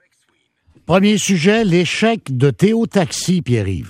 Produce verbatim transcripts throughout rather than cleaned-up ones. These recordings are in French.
Premier sujet, l'échec de Théo Taxi, Pierre-Yves.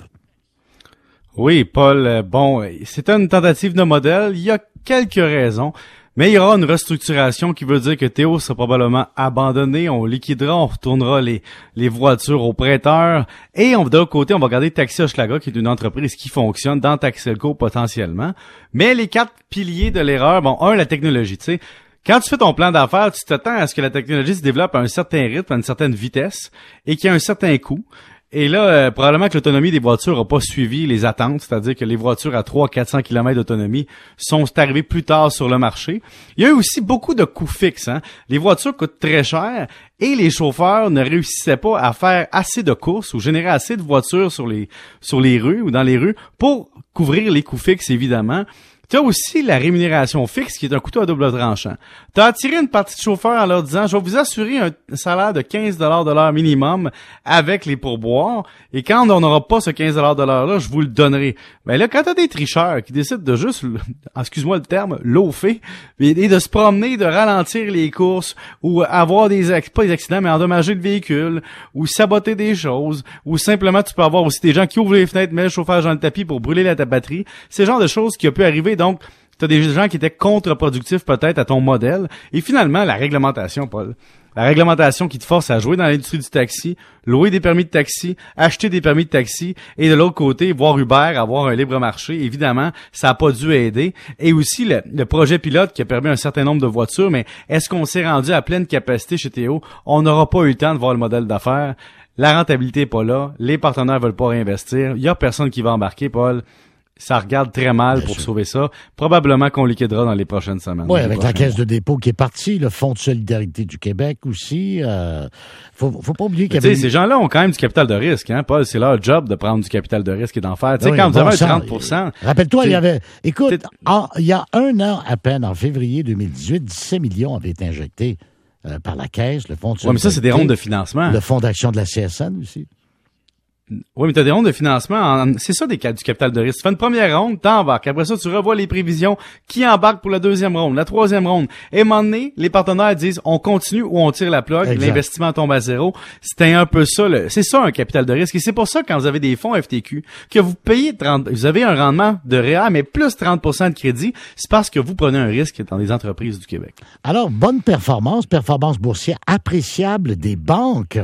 Oui, Paul, bon, c'est une tentative de modèle. Il y a quelques raisons. Mais il y aura une restructuration qui veut dire que Théo sera probablement abandonné. On liquidera, on retournera les les voitures aux prêteurs. Et on, de l'autre côté, on va garder Taxi Hochelaga, qui est une entreprise qui fonctionne dans Taxelco potentiellement. Mais les quatre piliers de l'erreur, bon, un, la technologie, tu sais. Quand tu fais ton plan d'affaires, tu t'attends à ce que la technologie se développe à un certain rythme, à une certaine vitesse, et qu'il y a un certain coût. Et là, euh, probablement que l'autonomie des voitures n'a pas suivi les attentes, c'est-à-dire que les voitures à trois à quatre cents kilomètres d'autonomie sont arrivées plus tard sur le marché. Il y a eu aussi beaucoup de coûts fixes. Hein? Les voitures coûtent très cher et les chauffeurs ne réussissaient pas à faire assez de courses ou générer assez de voitures sur les sur les rues ou dans les rues pour couvrir les coûts fixes, évidemment. Tu as aussi la rémunération fixe qui est un couteau à double tranchant. Tu as attiré une partie de chauffeurs en leur disant « Je vais vous assurer un salaire de quinze dollars de l'heure minimum avec les pourboires et quand on n'aura pas ce quinze dollars de l'heure-là, je vous le donnerai. » Mais là, quand tu as des tricheurs qui décident de juste, excuse-moi le terme, loafer et de se promener, de ralentir les courses ou avoir des, pas des accidents, mais endommager le véhicule ou saboter des choses ou simplement tu peux avoir aussi des gens qui ouvrent les fenêtres, mettent le chauffage dans le tapis pour brûler la batterie. C'est le genre de choses qui a pu arriver. Donc, tu as des gens qui étaient contre-productifs peut-être à ton modèle. Et finalement, la réglementation, Paul. La réglementation qui te force à jouer dans l'industrie du taxi, louer des permis de taxi, acheter des permis de taxi, et de l'autre côté, voir Uber avoir un libre marché. Évidemment, ça n'a pas dû aider. Et aussi, le, le projet pilote qui a permis un certain nombre de voitures, mais est-ce qu'on s'est rendu à pleine capacité chez Théo? On n'aura pas eu le temps de voir le modèle d'affaires. La rentabilité n'est pas là. Les partenaires veulent pas réinvestir. Il y a personne qui va embarquer, Paul. Ça regarde très mal Bien pour sûr. sauver ça. Probablement qu'on liquidera dans les prochaines semaines. Oui, avec la Caisse mois. de dépôt qui est partie, le Fonds de solidarité du Québec aussi. Euh, faut, faut pas oublier qu'il y avait... Tu sais, ces gens-là ont quand même du capital de risque, hein, Paul. C'est leur job de prendre du capital de risque et d'en faire. Tu sais, oui, quand vous bon avez sang, un trente pour cent... Rappelle-toi, il y avait... Écoute, en, il y a un an à peine, en février deux mille dix-huit, dix-sept millions avaient été injectés euh, par la Caisse, le Fonds de solidarité. Oui, mais ça, c'est des rondes de financement. Le Fonds d'action de la C S N aussi. Oui, mais tu as des rondes de financement. En, c'est ça des, du capital de risque. Tu fais une première ronde, t'embarques. Après ça, tu revois les prévisions qui embarquent pour la deuxième ronde, la troisième ronde. Et à un moment donné, les partenaires disent on continue ou on tire la plug, exact. L'investissement tombe à zéro. C'était un peu ça. Le, c'est ça un capital de risque. Et c'est pour ça que quand vous avez des fonds F T Q, que vous payez trente, vous avez un rendement de réel, mais plus trente pour cent de crédit, c'est parce que vous prenez un risque dans les entreprises du Québec. Alors, bonne performance, performance boursière appréciable des banques.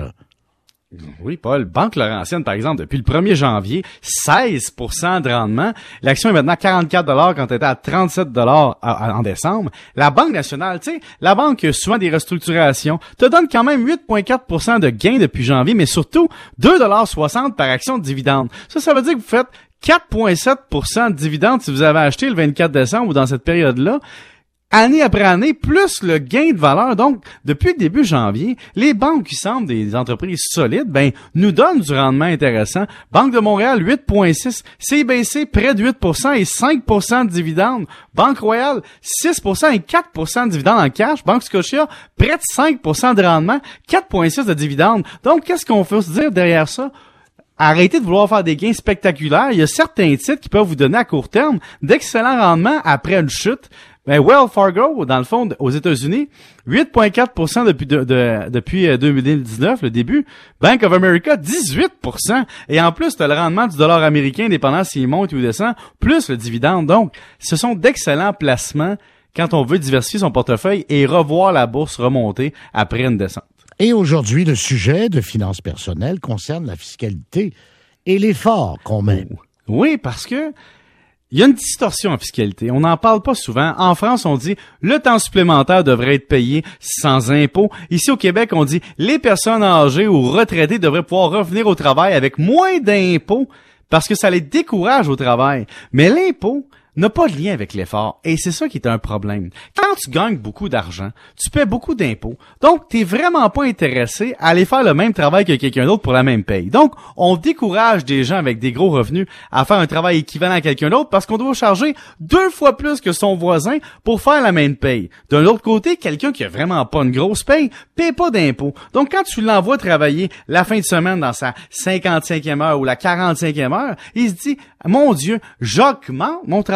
Oui, Paul. Banque Laurentienne, par exemple, depuis le premier janvier, seize pour cent de rendement. L'action est maintenant à quarante-quatre dollars quand elle était à trente-sept dollars en décembre. La Banque nationale, tu sais, la banque qui a souvent des restructurations, te donne quand même huit virgule quatre pour cent de gains depuis janvier, mais surtout deux dollars soixante par action de dividende. Ça, ça veut dire que vous faites quatre virgule sept pour cent de dividendes si vous avez acheté le vingt-quatre décembre ou dans cette période-là. Année après année, plus le gain de valeur. Donc, depuis le début janvier, les banques qui semblent des entreprises solides, ben, nous donnent du rendement intéressant. Banque de Montréal, huit virgule six. C B C, près de huit pour cent et cinq pour cent de dividendes. Banque Royale, six pour cent et quatre pour cent de dividendes en cash. Banque Scotia, près de cinq pour cent de rendement, quatre virgule six de dividendes. Donc, qu'est-ce qu'on peut se dire derrière ça? Arrêtez de vouloir faire des gains spectaculaires. Il y a certains titres qui peuvent vous donner à court terme d'excellents rendements après une chute. Ben, Wells Fargo, dans le fond, aux États-Unis, huit virgule quatre pour cent depuis de, de, depuis deux mille dix-neuf, le début. Bank of America, dix-huit pour cent. Et en plus, tu as le rendement du dollar américain, dépendant s'il monte ou descend, plus le dividende. Donc, ce sont d'excellents placements quand on veut diversifier son portefeuille et revoir la bourse remonter après une descente. Et aujourd'hui, le sujet de finances personnelles concerne la fiscalité et l'effort qu'on met. Oui, parce que il y a une distorsion en fiscalité. On n'en parle pas souvent. En France, on dit le temps supplémentaire devrait être payé sans impôt. Ici, au Québec, on dit les personnes âgées ou retraitées devraient pouvoir revenir au travail avec moins d'impôts parce que ça les décourage au travail. Mais l'impôt n'a pas de lien avec l'effort. Et c'est ça qui est un problème. Quand tu gagnes beaucoup d'argent, tu paies beaucoup d'impôts. Donc, t'es vraiment pas intéressé à aller faire le même travail que quelqu'un d'autre pour la même paye. Donc, on décourage des gens avec des gros revenus à faire un travail équivalent à quelqu'un d'autre parce qu'on doit charger deux fois plus que son voisin pour faire la même paye. D'un autre côté, quelqu'un qui a vraiment pas une grosse paye, paie pas d'impôts. Donc, quand tu l'envoies travailler la fin de semaine dans sa cinquante-cinquième heure ou la quarante-cinquième heure, il se dit, mon Dieu, j'augmente mon travail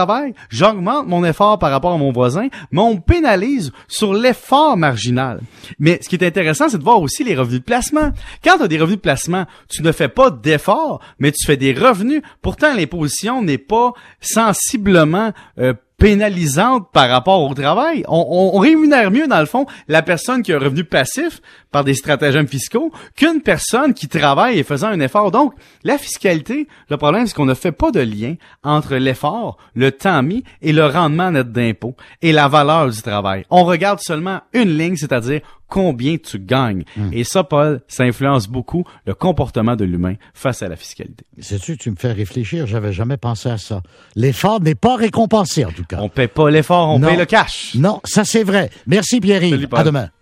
travaille, j'augmente mon effort par rapport à mon voisin, mais on me pénalise sur l'effort marginal. Mais ce qui est intéressant, c'est de voir aussi les revenus de placement. Quand tu as des revenus de placement, tu ne fais pas d'effort, mais tu fais des revenus. Pourtant, l'imposition n'est pas sensiblement euh, pénalisante par rapport au travail. On, on, on rémunère mieux, dans le fond, la personne qui a un revenu passif par des stratagèmes fiscaux qu'une personne qui travaille et faisant un effort. Donc, la fiscalité, le problème, c'est qu'on ne fait pas de lien entre l'effort, le temps mis et le rendement net d'impôt et la valeur du travail. On regarde seulement une ligne, c'est-à-dire combien tu gagnes. Hum. Et ça, Paul, ça influence beaucoup le comportement de l'humain face à la fiscalité. Sais-tu, tu me fais réfléchir, j'avais jamais pensé à ça. L'effort n'est pas récompensé, en tout cas. On paie pas l'effort, on non. paie le cash. Non, ça c'est vrai. Merci Pierre-Yves. À demain.